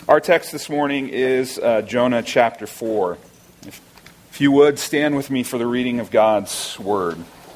Our text this morning is Jonah chapter 4. If you would, stand with me for the reading of God's word.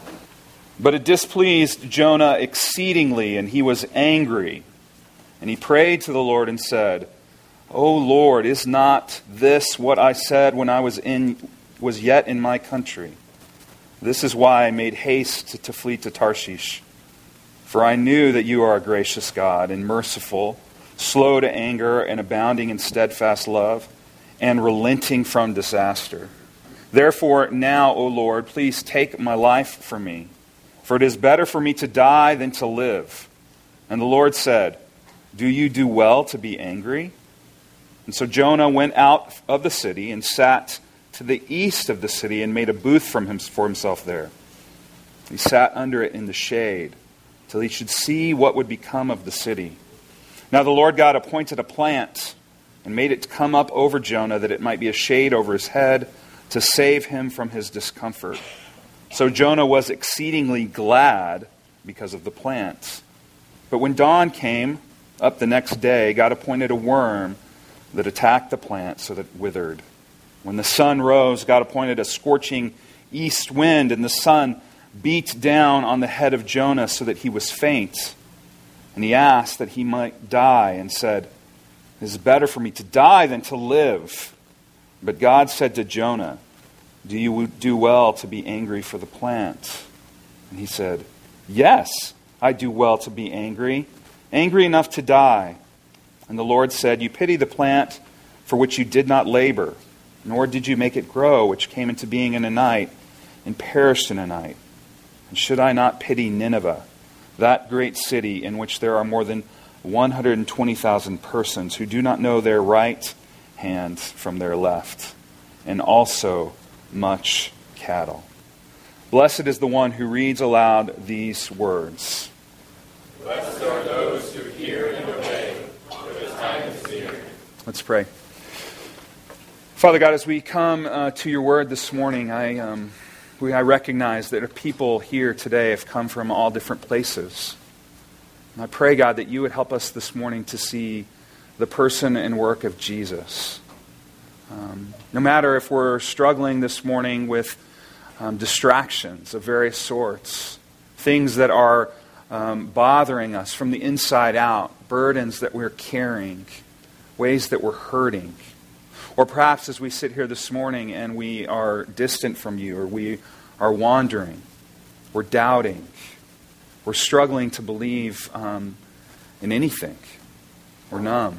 But it displeased Jonah exceedingly, and he was angry. And he prayed to the Lord and said, O Lord, is not this what I said when I was yet in my country? This is why I made haste to flee to Tarshish. For I knew that you are a gracious God and merciful, slow to anger and abounding in steadfast love, and relenting from disaster. Therefore now, O Lord, please take my life from me, for it is better for me to die than to live. And the Lord said, Do you do well to be angry? And so Jonah went out of the city and sat to the east of the city and made a booth for himself there. He sat under it in the shade till he should see what would become of the city. Now the Lord God appointed a plant and made it come up over Jonah that it might be a shade over his head to save him from his discomfort. So Jonah was exceedingly glad because of the plant. But when dawn came up the next day, God appointed a worm that attacked the plant so that it withered. When the sun rose, God appointed a scorching east wind, and the sun beat down on the head of Jonah so that he was faint. And he asked that he might die and said, It is better for me to die than to live. But God said to Jonah, Do you do well to be angry for the plant? And he said, Yes, I do well to be angry enough to die. And the Lord said, You pity the plant for which you did not labor, nor did you make it grow, which came into being in a night and perished in a night. And should I not pity Nineveh, that great city in which there are more than 120,000 persons who do not know their right hand from their left, and also much cattle? Blessed is the one who reads aloud these words. Blessed are those who hear and obey, for the time is near. Let's pray. Father God, as we come to your word this morning, I recognize that people here today have come from all different places. And I pray, God, that you would help us this morning to see the person and work of Jesus. No matter if we're struggling this morning with distractions of various sorts, things that are bothering us from the inside out, burdens that we're carrying, ways that we're hurting, or perhaps as we sit here this morning and we are distant from you, or we are wandering, we're doubting, we're struggling to believe in anything, we're numb.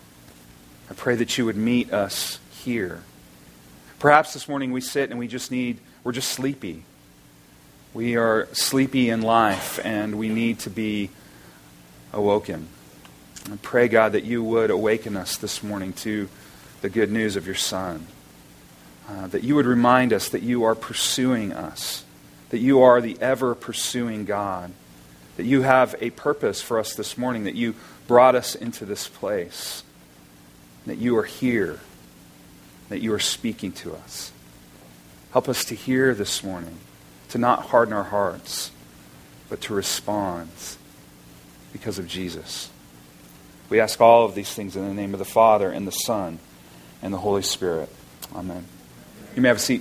I pray that you would meet us here. Perhaps this morning we sit and we're just sleepy. We are sleepy in life and we need to be awoken. I pray, God, that you would awaken us this morning to the good news of your Son. That you would remind us that you are pursuing us. That you are the ever-pursuing God. That you have a purpose for us this morning. That you brought us into this place. That you are here. That you are speaking to us. Help us to hear this morning. To not harden our hearts. But to respond because of Jesus. We ask all of these things in the name of the Father and the Son and the Holy Spirit. Amen. You may have a seat.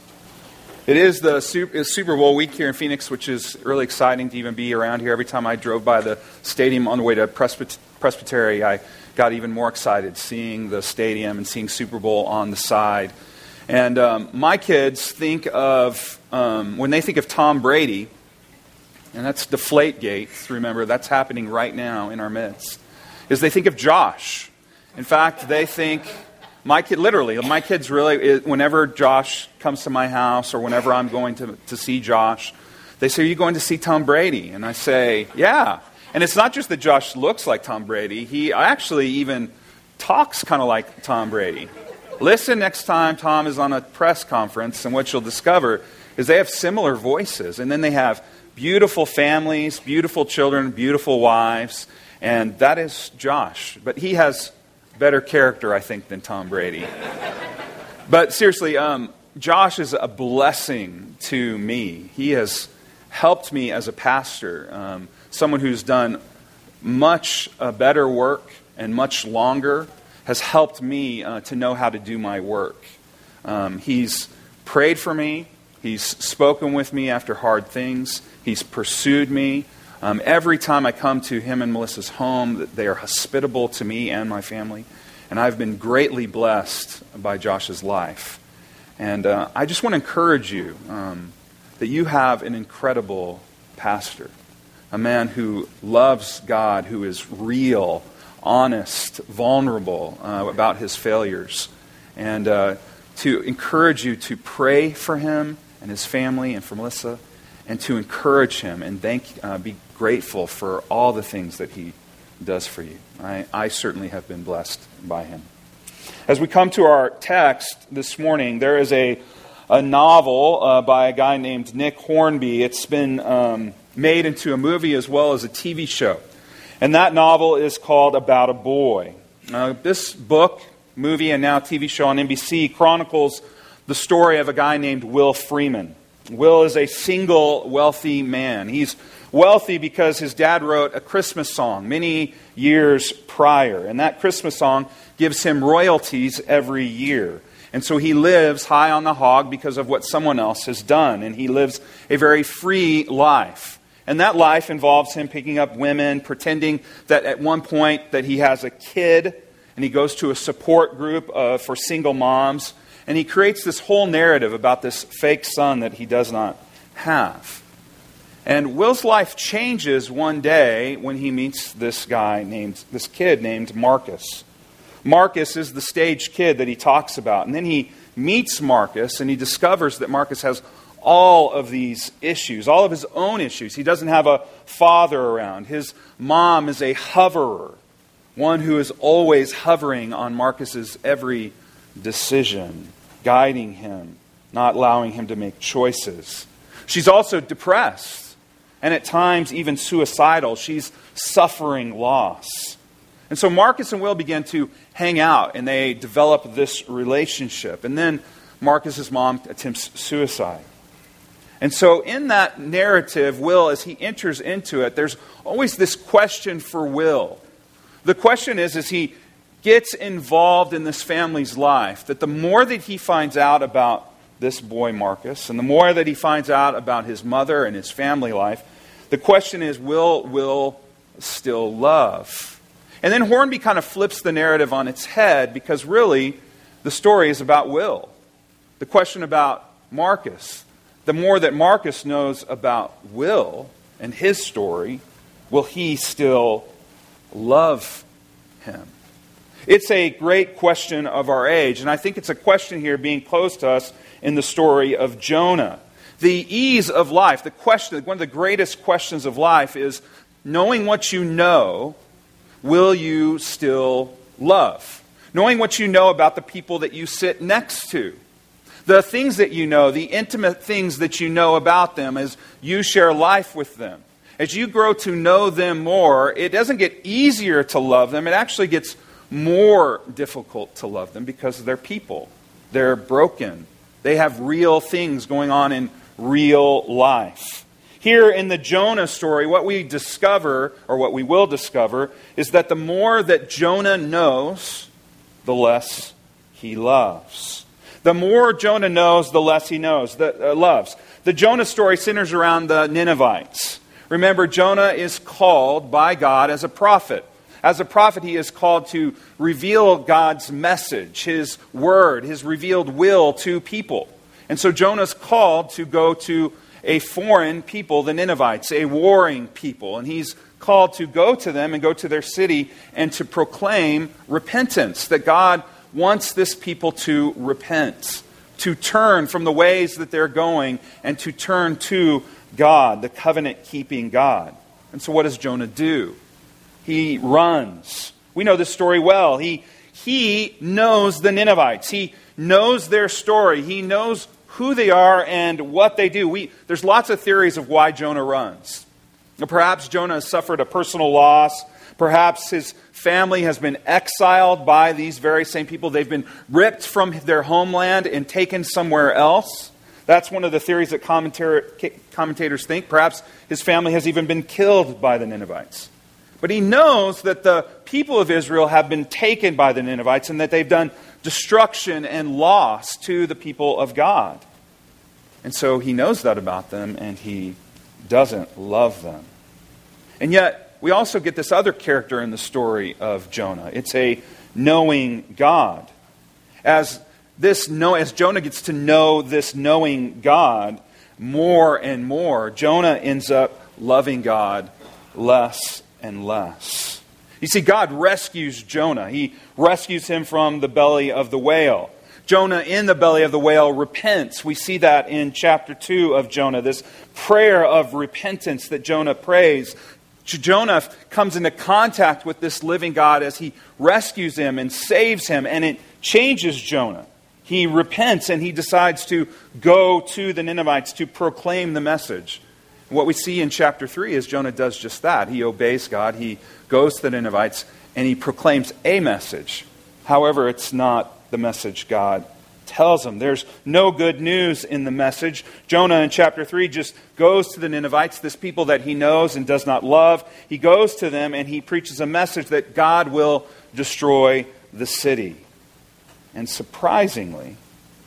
It is Super Bowl week here in Phoenix, which is really exciting to even be around here. Every time I drove by the stadium on the way to Presbytery, I got even more excited seeing the stadium and seeing Super Bowl on the side. And my kids think of, when they think of Tom Brady, and that's Deflategate, remember, that's happening right now in our midst, is they think of Josh. In fact, they think... My kids really, whenever Josh comes to my house or whenever I'm going to see Josh, they say, Are you going to see Tom Brady? And I say, yeah. And it's not just that Josh looks like Tom Brady. He actually even talks kind of like Tom Brady. Listen next time Tom is on a press conference, and what you'll discover is they have similar voices. And then they have beautiful families, beautiful children, beautiful wives. And that is Josh. But he has better character, I think, than Tom Brady. But seriously, Josh is a blessing to me. He has helped me as a pastor, someone who's done much better work and much longer has helped me to know how to do my work. He's prayed for me. He's spoken with me after hard things. He's pursued me. Every time I come to him and Melissa's home, they are hospitable to me and my family. And I've been greatly blessed by Josh's life. And I just want to encourage you that you have an incredible pastor, a man who loves God, who is real, honest, vulnerable about his failures. And to encourage you to pray for him and his family and for Melissa, and to encourage him and be grateful for all the things that he does for you. I certainly have been blessed by him. As we come to our text this morning, there is a novel by a guy named Nick Hornby. It's been made into a movie as well as a TV show. And that novel is called About a Boy. This book, movie, and now TV show on NBC chronicles the story of a guy named Will Freeman. Will is a single wealthy man. He's wealthy because his dad wrote a Christmas song many years prior. And that Christmas song gives him royalties every year. And so he lives high on the hog because of what someone else has done. And he lives a very free life. And that life involves him picking up women, pretending that at one point that he has a kid. And he goes to a support group for single moms. And he creates this whole narrative about this fake son that he does not have. And Will's life changes one day when he meets this kid named Marcus. Marcus is the stage kid that he talks about. And then he meets Marcus and he discovers that Marcus has all of these issues, all of his own issues. He doesn't have a father around. His mom is a hoverer, one who is always hovering on Marcus's every decision, guiding him, not allowing him to make choices. She's also depressed, and at times even suicidal. She's suffering loss. And so Marcus and Will begin to hang out, and they develop this relationship. And then Marcus's mom attempts suicide. And so in that narrative, Will, as he enters into it, there's always this question for Will. The question is, as he gets involved in this family's life, that the more that he finds out about this boy Marcus, and the more that he finds out about his mother and his family life, the question is, will Will still love? And then Hornby kind of flips the narrative on its head, because really the story is about Will. The question about Marcus. The more that Marcus knows about Will and his story, will he still love him? It's a great question of our age, and I think it's a question here being posed to us in the story of Jonah. The ease of life, the question, one of the greatest questions of life is, knowing what you know, will you still love? Knowing what you know about the people that you sit next to. The things that you know, the intimate things that you know about them as you share life with them. As you grow to know them more, it doesn't get easier to love them. It actually gets more difficult to love them because they're people. They're broken. They have real things going on in real life. Here in the Jonah story, what we discover, or what we will discover, is that the more that Jonah knows, the less he loves. The more Jonah knows, the less he loves. The Jonah story centers around the Ninevites. Remember, Jonah is called by God as a prophet. As a prophet, he is called to reveal God's message, His word, His revealed will to people. And so Jonah's called to go to a foreign people, the Ninevites, a warring people. And he's called to go to them and go to their city and to proclaim repentance, that God wants this people to repent, to turn from the ways that they're going and to turn to God, the covenant-keeping God. And so what does Jonah do? He runs. We know this story well. He knows the Ninevites. He knows their story. He knows who they are and what they do. There's lots of theories of why Jonah runs. Perhaps Jonah has suffered a personal loss. Perhaps his family has been exiled by these very same people. They've been ripped from their homeland and taken somewhere else. That's one of the theories that commentators think. Perhaps his family has even been killed by the Ninevites. But he knows that the people of Israel have been taken by the Ninevites and that they've done destruction and loss to the people of God. And so he knows that about them, and he doesn't love them. And yet, we also get this other character in the story of Jonah. It's a knowing God. As Jonah gets to know this knowing God more and more, Jonah ends up loving God less and less. You see, God rescues Jonah. He rescues him from the belly of the whale. Jonah in the belly of the whale repents. We see that in chapter 2 of Jonah, this prayer of repentance that Jonah prays. Jonah comes into contact with this living God as he rescues him and saves him, and it changes Jonah. He repents and he decides to go to the Ninevites to proclaim the message. What we see in chapter 3 is Jonah does just that. He obeys God, he goes to the Ninevites, and he proclaims a message. However, it's not the message God tells him. There's no good news in the message. Jonah in chapter 3 just goes to the Ninevites, this people that he knows and does not love. He goes to them and he preaches a message that God will destroy the city. And surprisingly,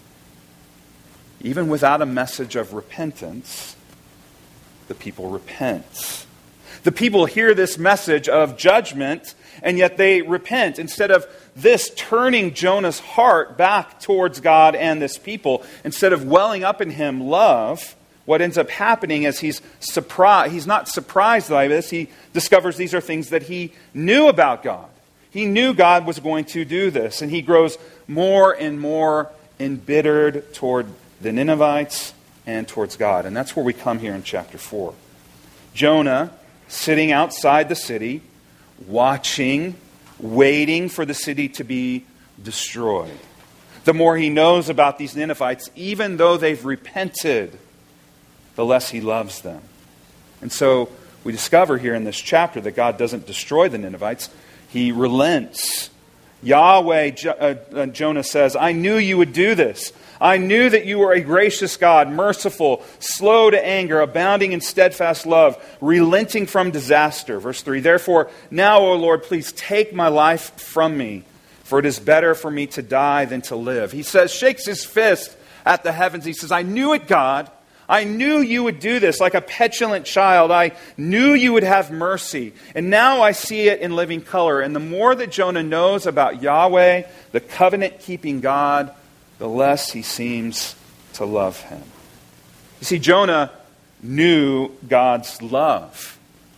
even without a message of repentance, the people repent. The people hear this message of judgment, and yet they repent. Instead of this turning Jonah's heart back towards God and this people, instead of welling up in him love, what ends up happening is he's not surprised by this. He discovers these are things that he knew about God. He knew God was going to do this, and he grows more and more embittered toward the Ninevites and towards God. And that's where we come here in chapter 4. Jonah, sitting outside the city, watching, waiting for the city to be destroyed. The more he knows about these Ninevites, even though they've repented, the less he loves them. And so we discover here in this chapter that God doesn't destroy the Ninevites. He relents. Yahweh, Jonah says, I knew you would do this. I knew that you were a gracious God, merciful, slow to anger, abounding in steadfast love, relenting from disaster. Verse 3, therefore, now, O Lord, please take my life from me, for it is better for me to die than to live. He says, shakes his fist at the heavens. He says, I knew it, God. I knew you would do this like a petulant child. I knew you would have mercy. And now I see it in living color. And the more that Jonah knows about Yahweh, the covenant-keeping God, the less he seems to love him. You see, Jonah knew God's love.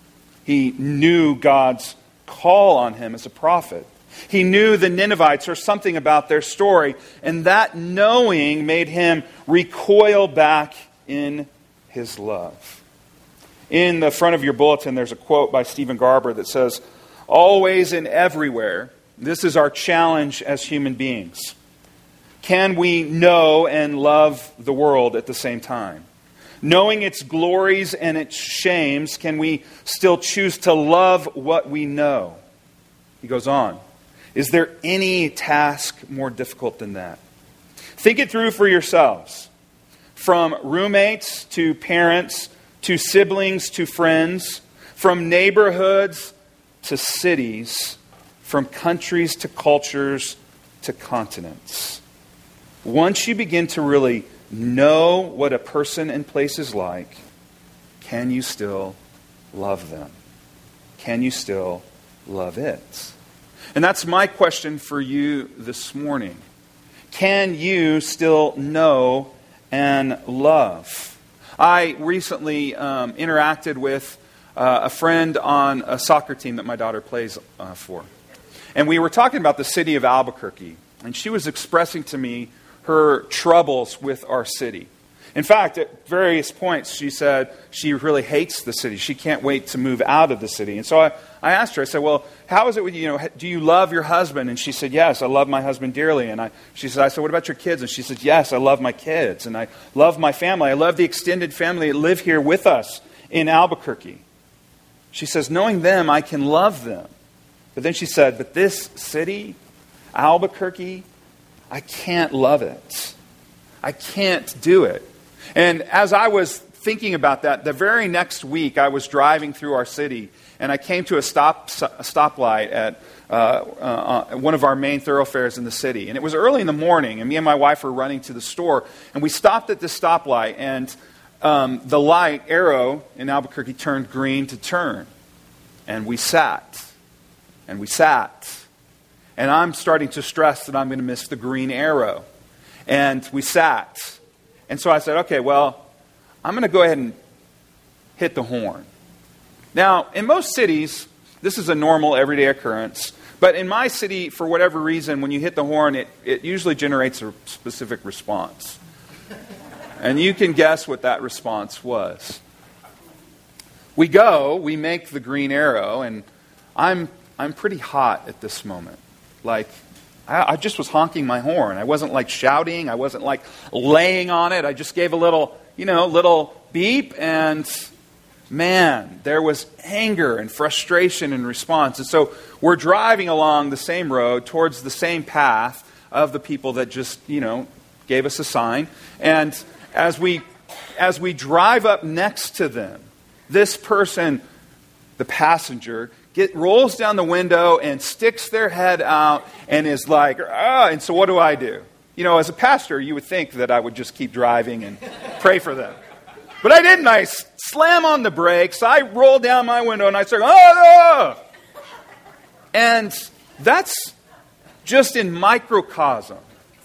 He knew God's call on him as a prophet. He knew the Ninevites or something about their story, and that knowing made him recoil back in his love. In the front of your bulletin, there's a quote by Stephen Garber that says, always and everywhere, this is our challenge as human beings. Can we know and love the world at the same time? Knowing its glories and its shames, can we still choose to love what we know? He goes on. Is there any task more difficult than that? Think it through for yourselves. From roommates to parents to siblings to friends, from neighborhoods to cities, from countries to cultures to continents. Once you begin to really know what a person and place is like, can you still love them? Can you still love it? And that's my question for you this morning. Can you still know and love? I recently interacted with a friend on a soccer team that my daughter plays for. And we were talking about the city of Albuquerque. And she was expressing to me her troubles with our city. In fact, at various points, she said she really hates the city. She can't wait to move out of the city. And so I asked her, I said, well, how is it with you? Do you love your husband? And she said, yes, I love my husband dearly. And I said, what about your kids? And she said, yes, I love my kids. And I love my family. I love the extended family that live here with us in Albuquerque. She says, knowing them, I can love them. But then she said, but this city, Albuquerque, I can't love it. I can't do it. And as I was thinking about that, the very next week I was driving through our city, and I came to a stoplight at one of our main thoroughfares in the city. And it was early in the morning, and me and my wife were running to the store, and we stopped at this stoplight, and the light arrow in Albuquerque turned green to turn. And we sat. And we sat. And I'm starting to stress that I'm going to miss the green arrow. And we sat. And so I said, okay, well, I'm going to go ahead and hit the horn. Now, in most cities, this is a normal, everyday occurrence. But in my city, for whatever reason, when you hit the horn, it usually generates a specific response. And you can guess what that response was. We make the green arrow, and I'm pretty hot at this moment. Like, I just was honking my horn. I wasn't like shouting. I wasn't like laying on it. I just gave a little beep, and man, there was anger and frustration in response. And so we're driving along the same road towards the same path of the people that just, gave us a sign. And as we drive up next to them, this person, the passenger, rolls down the window and sticks their head out and is like, and so what do I do? As a pastor, you would think that I would just keep driving and pray for them. But I didn't. I slam on the brakes, I roll down my window, and I start going, And that's just in microcosm.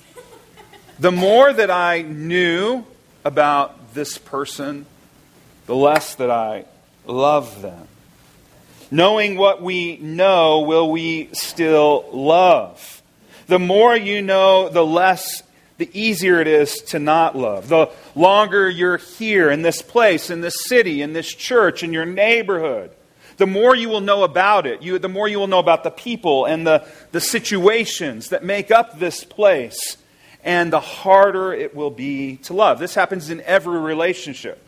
The more that I knew about this person, the less that I love them. Knowing what we know, will we still love? The more you know, the easier it is to not love. The longer you're here in this place, in this city, in this church, in your neighborhood, the more you will know about it. The more you will know about the people and the situations that make up this place. And the harder it will be to love. This happens in every relationship.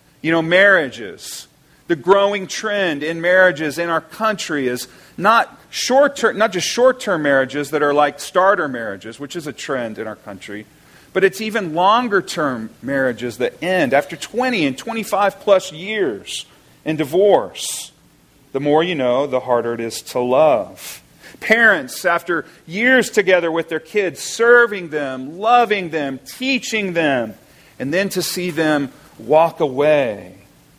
Marriages. The growing trend in marriages in our country is not just short-term marriages that are like starter marriages, which is a trend in our country, but it's even longer-term marriages that end after 20 and 25 plus years in divorce. The more you know, the harder it is to love. Parents, after years together with their kids, serving them, loving them, teaching them, and then to see them walk away.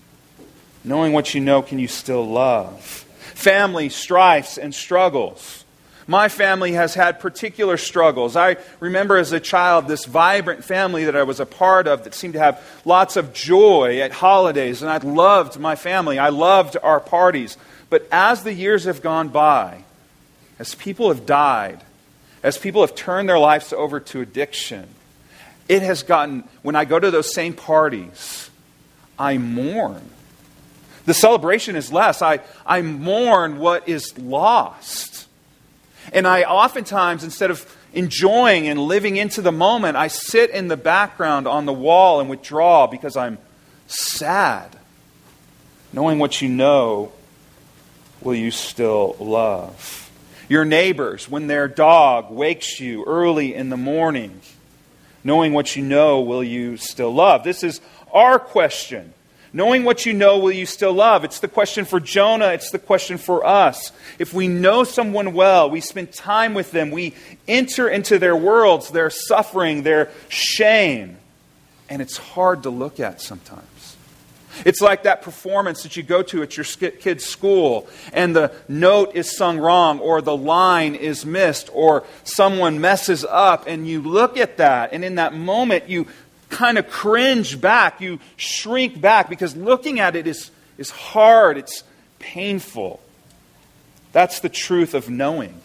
Knowing what you know, can you still love? Family strifes and struggles. My family has had particular struggles. I remember as a child this vibrant family that I was a part of that seemed to have lots of joy at holidays, and I loved my family. I loved our parties. But as the years have gone by, as people have died, as people have turned their lives over to addiction, it has gotten, when I go to those same parties, I mourn. The celebration is less. I mourn what is lost. And I oftentimes, instead of enjoying and living into the moment, I sit in the background on the wall and withdraw because I'm sad. Knowing what you know, will you still love? Your neighbors, when their dog wakes you early in the morning, knowing what you know, will you still love? This is our question. Knowing what you know, will you still love? It's the question for Jonah. It's the question for us. If we know someone well, we spend time with them, we enter into their worlds, their suffering, their shame, and it's hard to look at sometimes. It's like that performance that you go to at your kid's school and the note is sung wrong or the line is missed or someone messes up, and you look at that, and in that moment you kind of cringe back, you shrink back because looking at it is hard, it's painful. That's the truth of knowing.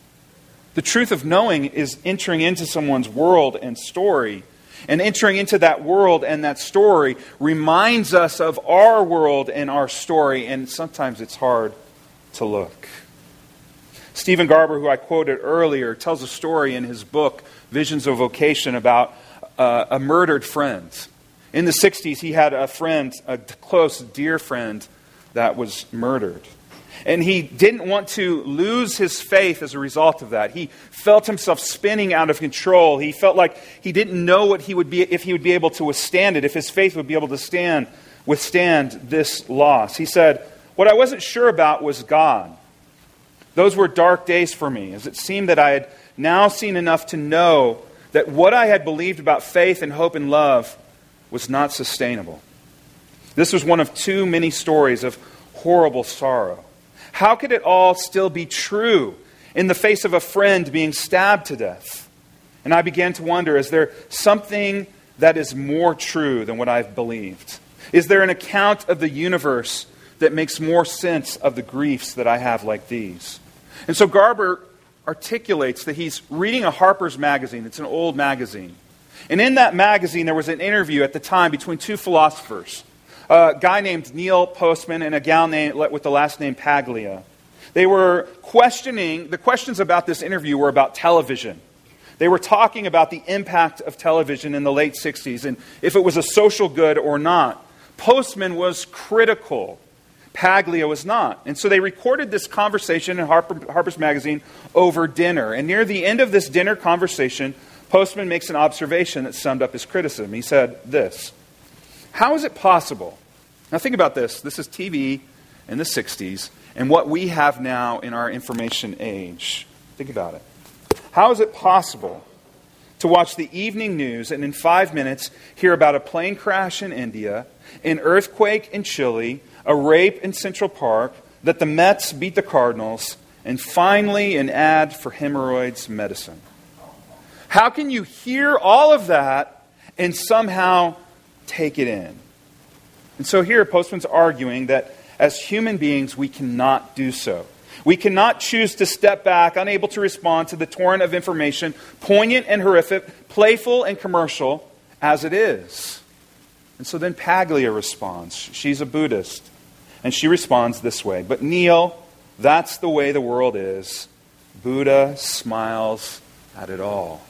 The truth of knowing is entering into someone's world and story. And entering into that world and that story reminds us of our world and our story, and sometimes it's hard to look. Stephen Garber, who I quoted earlier, tells a story in his book, Visions of Vocation, about a murdered friend. In the 60s, he had a friend, a close, dear friend, that was murdered. And he didn't want to lose his faith as a result of that. He felt himself spinning out of control. He felt like he didn't know what he would be, if he would be able to withstand it, if his faith would be able to withstand this loss. He said, "What I wasn't sure about was God. Those were dark days for me, as it seemed that I had now seen enough to know that what I had believed about faith and hope and love was not sustainable. This was one of too many stories of horrible sorrow. How could it all still be true in the face of a friend being stabbed to death? And I began to wonder, is there something that is more true than what I've believed? Is there an account of the universe that makes more sense of the griefs that I have like these?" And so Garber articulates that he's reading a Harper's Magazine. It's an old magazine. And in that magazine, there was an interview at the time between two philosophers, a guy named Neil Postman and a gal with the last name Paglia. They were the questions about this interview were about television. They were talking about the impact of television in the late 60s and if it was a social good or not. Postman was critical. Paglia was not. And so they recorded this conversation in Harper's Magazine over dinner. And near the end of this dinner conversation, Postman makes an observation that summed up his criticism. He said this: "How is it possible?" Now think about this. This is TV in the 60s and what we have now in our information age. Think about it. How is it possible to watch the evening news and in 5 minutes hear about a plane crash in India, an earthquake in Chile, a rape in Central Park, that the Mets beat the Cardinals, and finally an ad for hemorrhoids medicine? How can you hear all of that and somehow take it in? And so here Postman's arguing that as human beings we cannot do so. We cannot choose to step back, unable to respond to the torrent of information, poignant and horrific, playful and commercial, as it is. And so then Paglia responds. She's a Buddhist. And she responds this way: "But Neil, that's the way the world is. Buddha smiles at it all."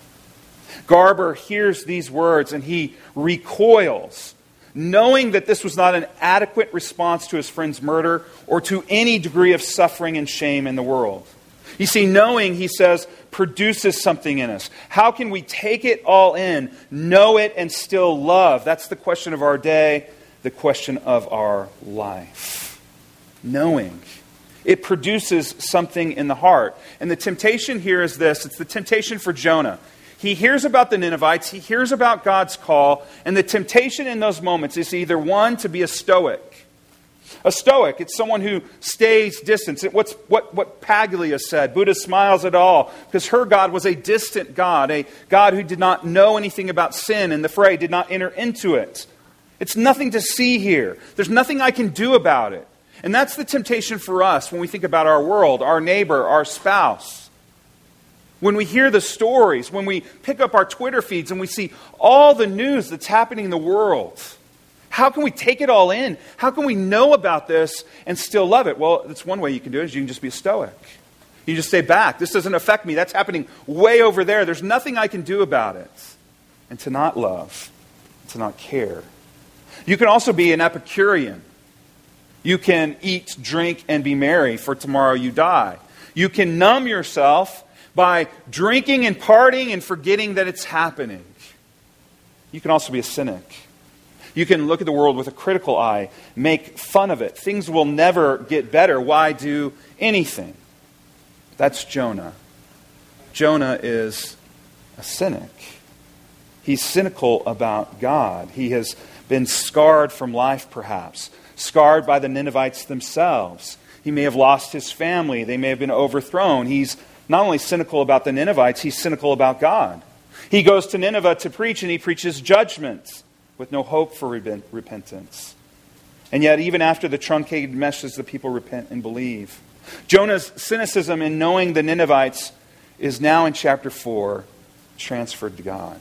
Garber hears these words and he recoils, knowing that this was not an adequate response to his friend's murder or to any degree of suffering and shame in the world. You see, knowing, he says, produces something in us. How can we take it all in, know it, and still love? That's the question of our day, the question of our life. Knowing. It produces something in the heart. And the temptation here is this. It's the temptation for Jonah. He hears about the Ninevites. He hears about God's call. And the temptation in those moments is either one, to be a stoic. A stoic, it's someone who stays distant. What Paglia said, Buddha smiles at all, because her God was a distant God, a God who did not know anything about sin and the fray, did not enter into it. It's nothing to see here. There's nothing I can do about it. And that's the temptation for us when we think about our world, our neighbor, our spouse. When we hear the stories, when we pick up our Twitter feeds and we see all the news that's happening in the world, how can we take it all in? How can we know about this and still love it? Well, that's one way you can do it, is you can just be a stoic. You just stay back. This doesn't affect me. That's happening way over there. There's nothing I can do about it. And to not love, to not care. You can also be an Epicurean. You can eat, drink, and be merry, for tomorrow you die. You can numb yourself by drinking and partying and forgetting that it's happening. You can also be a cynic. You can look at the world with a critical eye, make fun of it. Things will never get better. Why do anything? That's Jonah. Jonah is a cynic. He's cynical about God. He has been scarred from life, perhaps. Scarred by the Ninevites themselves. He may have lost his family. They may have been overthrown. He's not only cynical about the Ninevites, he's cynical about God. He goes to Nineveh to preach, and he preaches judgment with no hope for repentance. And yet, even after the truncated message, the people repent and believe. Jonah's cynicism in knowing the Ninevites is now in chapter 4 transferred to God.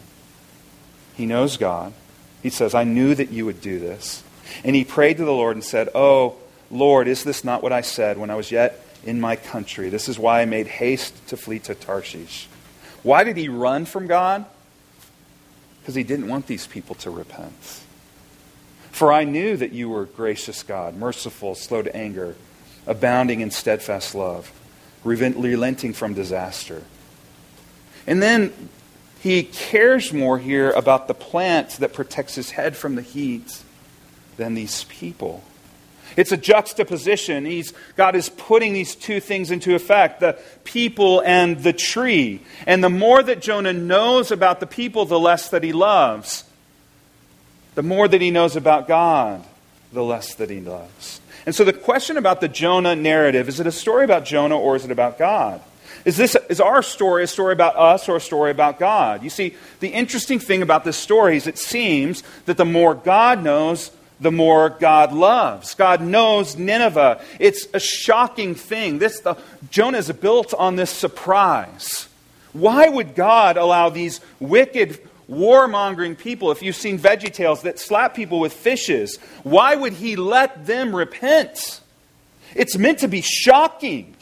He knows God. He says, I knew that you would do this. And he prayed to the Lord and said, Oh, Lord, is this not what I said when I was yet in my country? This is why I made haste to flee to Tarshish. Why did he run from God? Because he didn't want these people to repent. For I knew that you were gracious God, merciful, slow to anger, abounding in steadfast love, relenting from disaster. And then he cares more here about the plant that protects his head from the heat than these people. It's a juxtaposition. God is putting these two things into effect, the people and the tree. And the more that Jonah knows about the people, the less that he loves. The more that he knows about God, the less that he loves. And so the question about the Jonah narrative, is it a story about Jonah or is it about God? Is our story a story about us or a story about God? You see, the interesting thing about this story is it seems that the more God knows, the more God loves. God knows Nineveh. It's a shocking thing. Jonah is built on this surprise. Why would God allow these wicked, warmongering people, if you've seen VeggieTales, that slap people with fishes, why would he let them repent? It's meant to be shocking.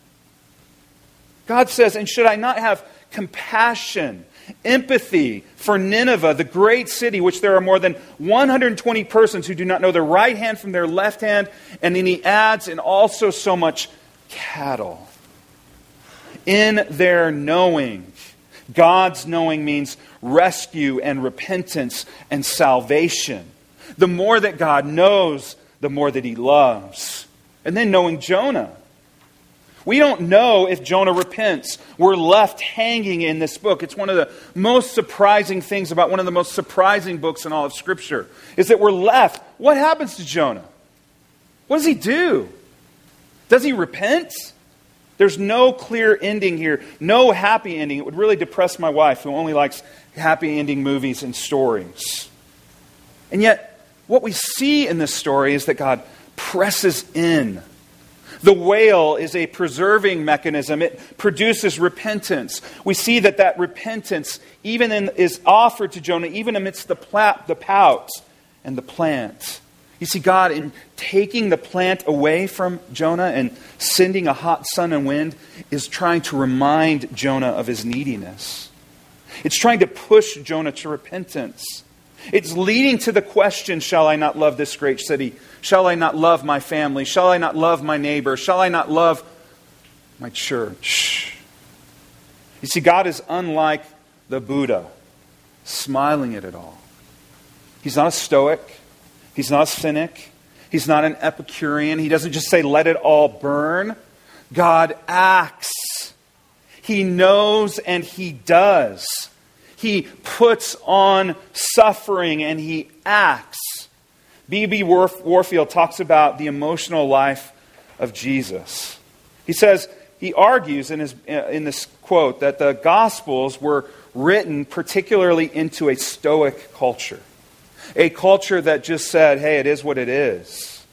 God says, and should I not have compassion, empathy for Nineveh, the great city, which there are more than 120 persons who do not know their right hand from their left hand, and then he adds, and also so much cattle. In their knowing, God's knowing means rescue and repentance and salvation. The more that God knows, the more that he loves. And then knowing Jonah. We don't know if Jonah repents. We're left hanging in this book. It's one of the most surprising things about one of the most surprising books in all of Scripture, is that we're left. What happens to Jonah? What does he do? Does he repent? There's no clear ending here. No happy ending. It would really depress my wife, who only likes happy ending movies and stories. And yet, what we see in this story is that God presses in. The whale is a preserving mechanism. It produces repentance. We see that repentance is offered to Jonah even amidst the pout and the plant. You see, God, in taking the plant away from Jonah and sending a hot sun and wind, is trying to remind Jonah of his neediness. It's trying to push Jonah to repentance. It's leading to the question, shall I not love this great city? Shall I not love my family? Shall I not love my neighbor? Shall I not love my church? You see, God is unlike the Buddha, smiling at it all. He's not a stoic. He's not a cynic. He's not an Epicurean. He doesn't just say, let it all burn. God acts. He knows and he does. He puts on suffering and he acts. B.B. Warfield talks about the emotional life of Jesus. He argues in this quote that the Gospels were written particularly into a Stoic culture. A culture that just said, hey, it is what it is.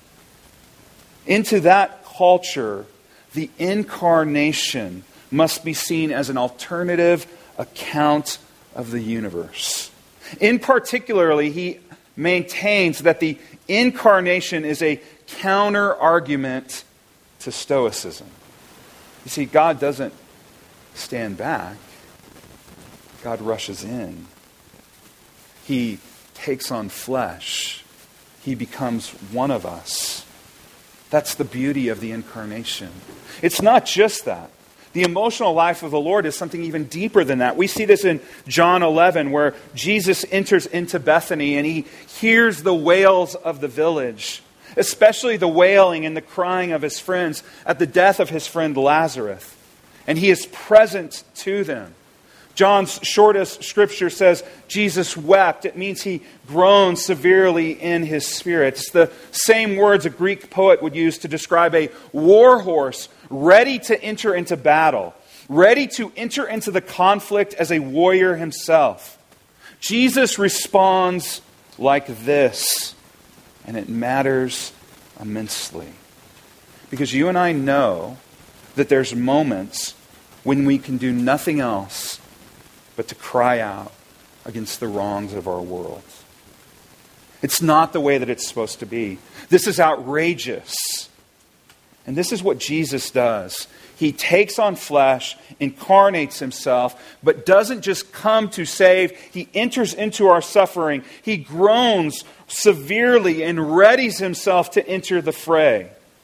Into that culture, the incarnation must be seen as an alternative account of the universe. In particularly, he maintains that the incarnation is a counter-argument to Stoicism. You see, God doesn't stand back. God rushes in. He takes on flesh. He becomes one of us. That's the beauty of the incarnation. It's not just that. The emotional life of the Lord is something even deeper than that. We see this in John 11, where Jesus enters into Bethany and he hears the wails of the village, especially the wailing and the crying of his friends at the death of his friend Lazarus. And he is present to them. John's shortest scripture says Jesus wept. It means he groaned severely in his spirit. It's the same words a Greek poet would use to describe a war horse ready to enter into battle, ready to enter into the conflict as a warrior himself. Jesus responds like this, and it matters immensely. Because you and I know that there's moments when we can do nothing else but to cry out against the wrongs of our world. It's not the way that it's supposed to be. This is outrageous. And this is what Jesus does. He takes on flesh, incarnates himself, but doesn't just come to save. He enters into our suffering. He groans severely and readies himself to enter the fray.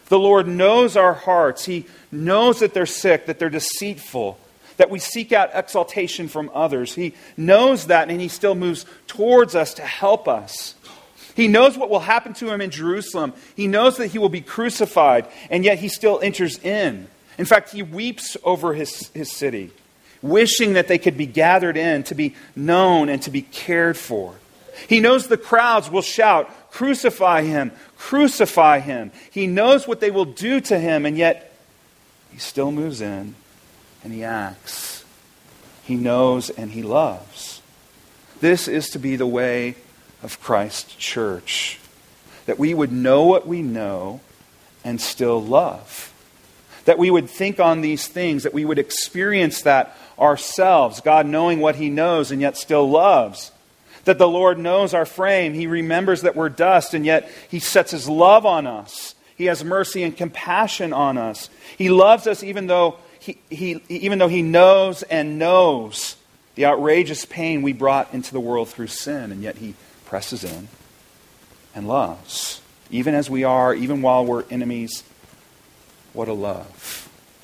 The Lord knows our hearts. He knows that they're sick, that they're deceitful, that we seek out exaltation from others. He knows that, and He still moves towards us to help us. He knows what will happen to Him in Jerusalem. He knows that He will be crucified, and yet He still enters in. In fact, He weeps over His city, wishing that they could be gathered in, to be known and to be cared for. He knows the crowds will shout, "Crucify Him, crucify Him." He knows what they will do to Him, and yet He still moves in and He acts. He knows and He loves. This is to be the way of Christ's church, that we would know what we know and still love. That we would think on these things, that we would experience that ourselves, God knowing what He knows and yet still loves. That the Lord knows our frame. He remembers that we're dust, and yet He sets His love on us. He has mercy and compassion on us. He loves us even though He knows and knows the outrageous pain we brought into the world through sin, and yet He presses in and loves. Even as we are, even while we're enemies, what a love.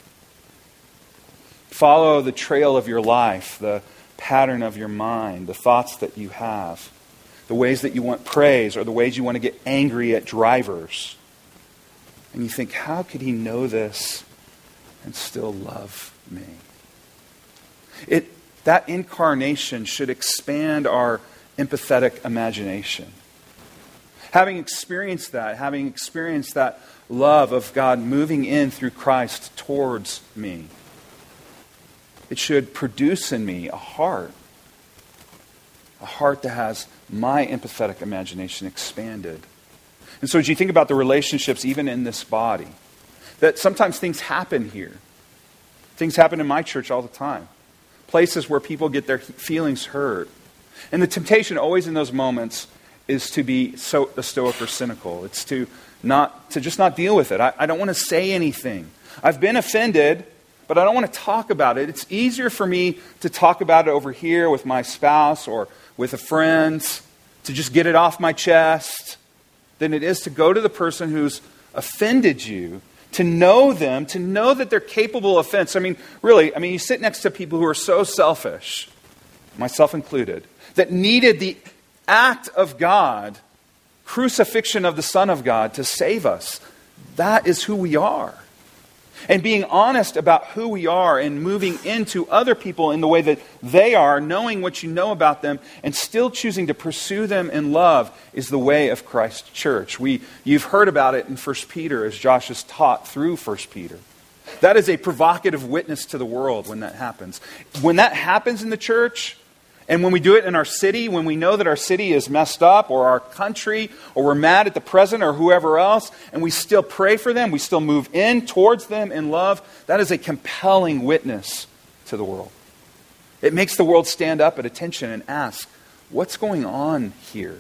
Follow the trail of your life, the pattern of your mind, the thoughts that you have, the ways that you want praise, or the ways you want to get angry at drivers. And you think, how could He know this and still love me? That incarnation should expand our empathetic imagination. Having experienced that love of God moving in through Christ towards me, it should produce in me a heart that has my empathetic imagination expanded. And so as you think about the relationships even in this body, that sometimes things happen here. Things happen in my church all the time. Places where people get their feelings hurt. And the temptation always in those moments is to be stoic or cynical. It's to just not deal with it. I don't want to say anything. I've been offended, but I don't want to talk about it. It's easier for me to talk about it over here with my spouse or with a friend, to just get it off my chest, than it is to go to the person who's offended you, to know them, to know that they're capable of offense. Really, you sit next to people who are so selfish, myself included, that needed the act of God, crucifixion of the Son of God, to save us. That is who we are. And being honest about who we are and moving into other people in the way that they are, knowing what you know about them, and still choosing to pursue them in love is the way of Christ's church. You've heard about it in 1 Peter as Josh has taught through 1 Peter. That is a provocative witness to the world when that happens. When that happens in the church, and when we do it in our city, when we know that our city is messed up, or our country, or we're mad at the president or whoever else, and we still pray for them, we still move in towards them in love, that is a compelling witness to the world. It makes the world stand up at attention and ask, what's going on here?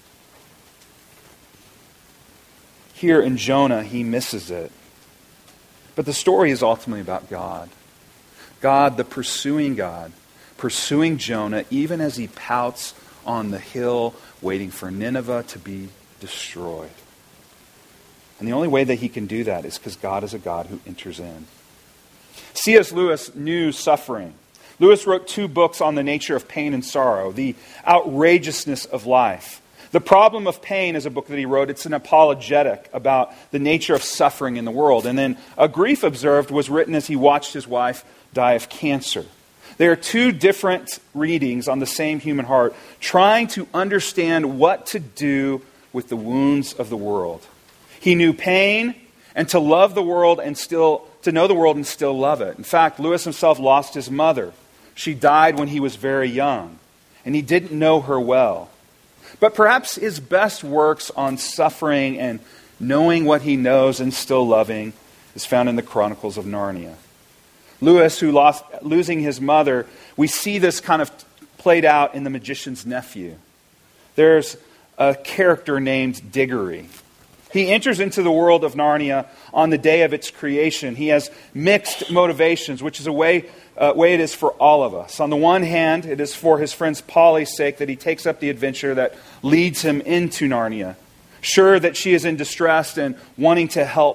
Here in Jonah, he misses it. But the story is ultimately about God. God, the pursuing God, pursuing Jonah even as he pouts on the hill waiting for Nineveh to be destroyed. And the only way that he can do that is because God is a God who enters in. C.S. Lewis knew suffering. Lewis wrote 2 books on the nature of pain and sorrow, the outrageousness of life. The Problem of Pain is a book that he wrote. It's an apologetic about the nature of suffering in the world. And then A Grief Observed was written as he watched his wife die of cancer. There are 2 different readings on the same human heart, trying to understand what to do with the wounds of the world. He knew pain, and to love the world and to know the world and still love it. In fact, Lewis himself lost his mother. She died when he was very young, and he didn't know her well. But perhaps his best works on suffering and knowing what he knows and still loving is found in the Chronicles of Narnia. Lewis, losing his mother, we see this kind of played out in The Magician's Nephew. There's a character named Diggory. He enters into the world of Narnia on the day of its creation. He has mixed motivations, which is a way it is for all of us. On the one hand, it is for his friend Polly's sake that he takes up the adventure that leads him into Narnia, sure that she is in distress and wanting to help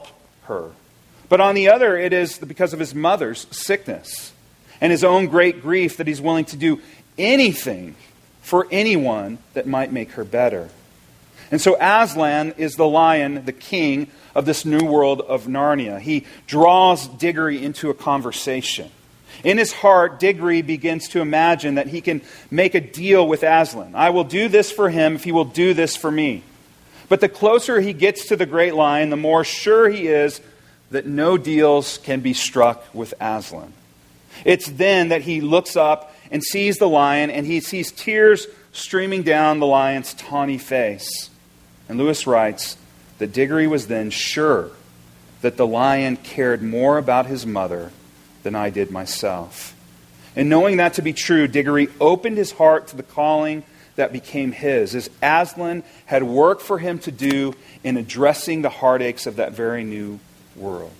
her. But on the other, it is because of his mother's sickness and his own great grief that he's willing to do anything for anyone that might make her better. And so Aslan is the lion, the king of this new world of Narnia. He draws Diggory into a conversation. In his heart, Diggory begins to imagine that he can make a deal with Aslan. I will do this for him if he will do this for me. But the closer he gets to the great lion, the more sure he is that no deals can be struck with Aslan. It's then that he looks up and sees the lion, and he sees tears streaming down the lion's tawny face. And Lewis writes that Diggory was then sure that the lion cared more about his mother than I did myself. And knowing that to be true, Diggory opened his heart to the calling that became his, as Aslan had work for him to do in addressing the heartaches of that very new world.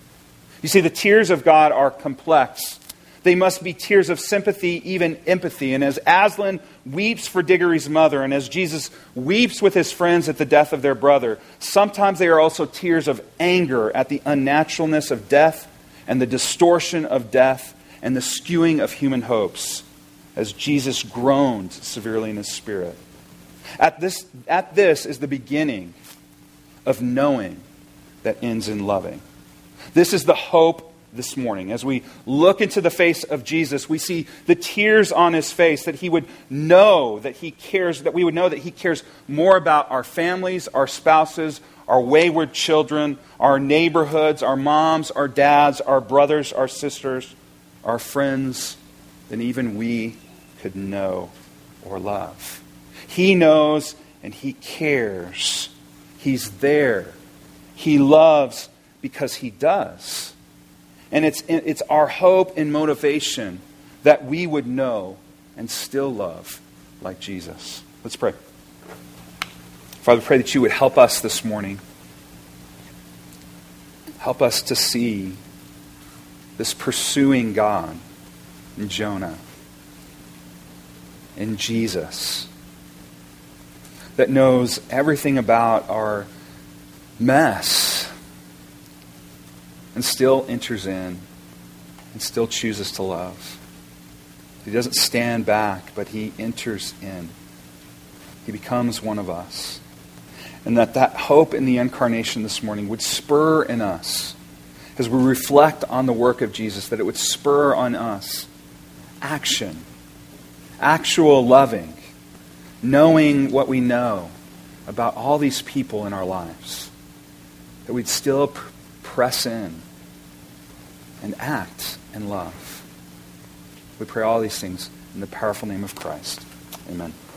You see, the tears of God are complex. They must be tears of sympathy, even empathy. And as Aslan weeps for Diggory's mother, and as Jesus weeps with his friends at the death of their brother, sometimes they are also tears of anger at the unnaturalness of death and the distortion of death and the skewing of human hopes, as Jesus groaned severely in his spirit. At this is the beginning of knowing that ends in loving. This is the hope this morning. As we look into the face of Jesus, we see the tears on his face, that he would know that he cares, that we would know that he cares more about our families, our spouses, our wayward children, our neighborhoods, our moms, our dads, our brothers, our sisters, our friends, than even we could know or love. He knows and he cares. He's there. He loves because he does. And it's our hope and motivation that we would know and still love like Jesus. Let's pray. Father, pray that you would help us this morning. Help us to see this pursuing God in Jonah, in Jesus, that knows everything about our mess and still enters in and still chooses to love. He doesn't stand back, but he enters in. He becomes one of us. And that hope in the incarnation this morning would spur in us, as we reflect on the work of Jesus, that it would spur on us action, actual loving, knowing what we know about all these people in our lives, that we'd still press in and act and love. We pray all these things in the powerful name of Christ. Amen.